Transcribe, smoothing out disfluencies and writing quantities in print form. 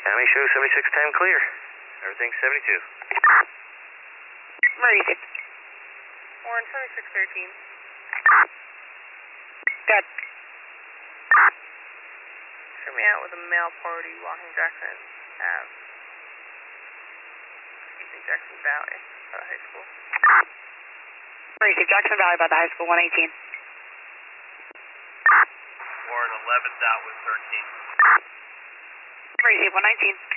County show 7610 clear. Everything's 72. Maurice. Warren 2613. Good. Show me out with a male party walking Jackson Ave. Jackson Valley, high school. Maurice, Jackson Valley by the high school, 118. Warren 11 dot with 13. Maurice, 119.